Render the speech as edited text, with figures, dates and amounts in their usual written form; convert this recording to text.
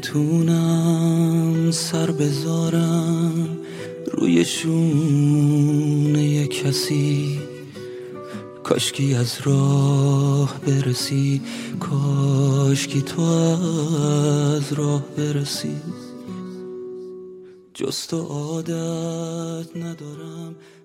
نمیتونم سر بذارم روی شونه کسی، کاشکی از راه برسی، کاشکی تو از راه برسی. جز تو عادت ندارم